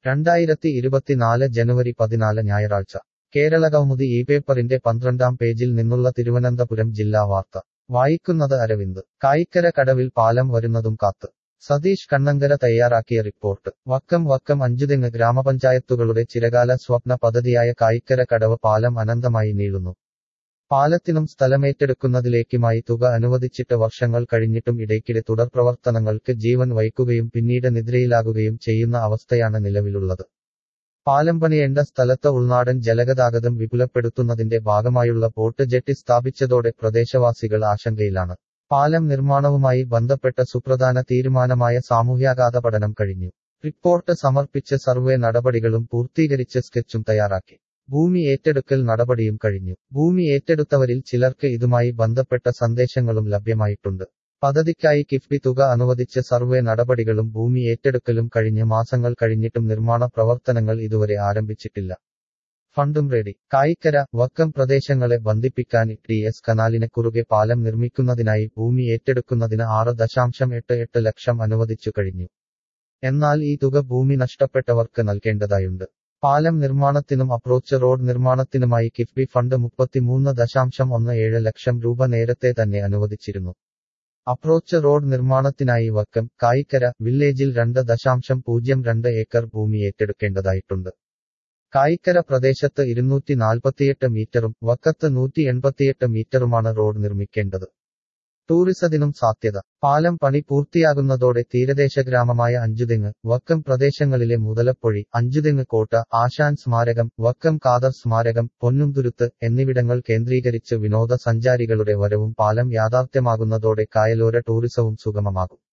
2024 ജനുവരി 14 ഞായറാഴ്ച കേരളകൗമുദി ഈ പേപ്പറിന്റെ 12-ാം പേജിൽ നിന്നുള്ള തിരുവനന്തപുരം ജില്ലാ വാർത്ത വായിക്കുന്നത് അരവിന്ദ്. കായിക്കര കടവിൽ പാലം വരുന്നതും കാത്ത്. സതീഷ് കണ്ണങ്കര തയ്യാറാക്കിയ റിപ്പോർട്ട്. വക്കം അഞ്ചുതെങ്ങ് ഗ്രാമപഞ്ചായത്തുകളുടെ ചിരകാല സ്വപ്ന പദ്ധതിയായ കായിക്കര കടവ് പാലം അനന്തമായി നീളുന്നു. പാലത്തിനും സ്ഥലമേറ്റെടുക്കുന്നതിലേക്കുമായി തുക അനുവദിച്ചിട്ട് വർഷങ്ങൾ കഴിഞ്ഞിട്ടും ഇടയ്ക്കിടെ തുടർപ്രവർത്തനങ്ങൾക്ക് ജീവൻ വയ്ക്കുകയും പിന്നീട് നിദ്രയിലാകുകയും ചെയ്യുന്ന അവസ്ഥയാണ് നിലവിലുള്ളത്. പാലം പണിയേണ്ട സ്ഥലത്ത് ഉൾനാടൻ ജലഗതാഗതം വിപുലപ്പെടുത്തുന്നതിന്റെ ഭാഗമായുള്ള ബോട്ട് ജെട്ടി സ്ഥാപിച്ചതോടെ പ്രദേശവാസികൾ ആശങ്കയിലാണ്. പാലം നിർമ്മാണവുമായി ബന്ധപ്പെട്ട സുപ്രധാന തീരുമാനമായ സാമൂഹ്യാഘാത പഠനം കഴിഞ്ഞു. റിപ്പോർട്ട് സമർപ്പിച്ച് സർവേ നടപടികളും പൂർത്തീകരിച്ച് സ്കെച്ചും തയ്യാറാക്കി. ഭൂമി ഏറ്റെടുക്കൽ നടപടിയും കഴിഞ്ഞു. ഭൂമി ഏറ്റെടുത്തവരിൽ ചിലർക്ക് ഇതുമായി ബന്ധപ്പെട്ട സന്ദേശങ്ങളും ലഭ്യമായിട്ടുണ്ട്. പദ്ധതിക്കായി കിഫ്ബി തുക അനുവദിച്ച് സർവേ നടപടികളും ഭൂമി ഏറ്റെടുക്കലും കഴിഞ്ഞ് മാസങ്ങൾ കഴിഞ്ഞിട്ടും നിർമ്മാണ പ്രവർത്തനങ്ങൾ ഇതുവരെ ആരംഭിച്ചിട്ടില്ല. ഫണ്ടും റെഡി. കായിക്കര, വക്കം പ്രദേശങ്ങളെ ബന്ധിപ്പിക്കാൻ ടി.എസ്. കനാലിന് കുറുകെ പാലം നിർമ്മിക്കുന്നതിനായി ഭൂമി ഏറ്റെടുക്കുന്നതിന് 6.88 ലക്ഷം അനുവദിച്ചു കഴിഞ്ഞു. എന്നാൽ ഈ തുക ഭൂമി നഷ്ടപ്പെട്ടവർക്ക് നൽകേണ്ടതായുണ്ട്. പാലം നിർമ്മാണത്തിനും അപ്രോച്ച് റോഡ് നിർമ്മാണത്തിനുമായി കിഫ്ബി ഫണ്ട് 33.17 ലക്ഷം രൂപ നേരത്തെ തന്നെ അനുവദിച്ചിരുന്നു. അപ്രോച്ച് റോഡ് നിർമ്മാണത്തിനായി വക്കം, കായിക്കര, വില്ലേജിൽ 2.02 ഏക്കർ ഭൂമി ഏറ്റെടുക്കേണ്ടതായിട്ടുണ്ട്. കായിക്കര പ്രദേശത്ത് 248 മീറ്ററും വക്കത്ത് 188 മീറ്ററുമാണ് റോഡ് നിർമ്മിക്കേണ്ടത്. ടൂറിസത്തിനും സാധ്യത. പാലം പണി പൂർത്തിയാകുന്നതോടെ തീരദേശ ഗ്രാമമായ അഞ്ചുതെങ്ങ്, വക്കം പ്രദേശങ്ങളിലെ മുതലപ്പൊഴി, അഞ്ചുതെങ്ങ് കോട്ട, ആശാൻ സ്മാരകം, വക്കം ഖാദർ സ്മാരകം, പൊന്നുംതുരുത്ത് എന്നിവിടങ്ങൾ കേന്ദ്രീകരിച്ച് വിനോദ സഞ്ചാരികളുടെ വരവും പാലം യാഥാർത്ഥ്യമാകുന്നതോടെ കായലോര ടൂറിസവും സുഗമമാകും.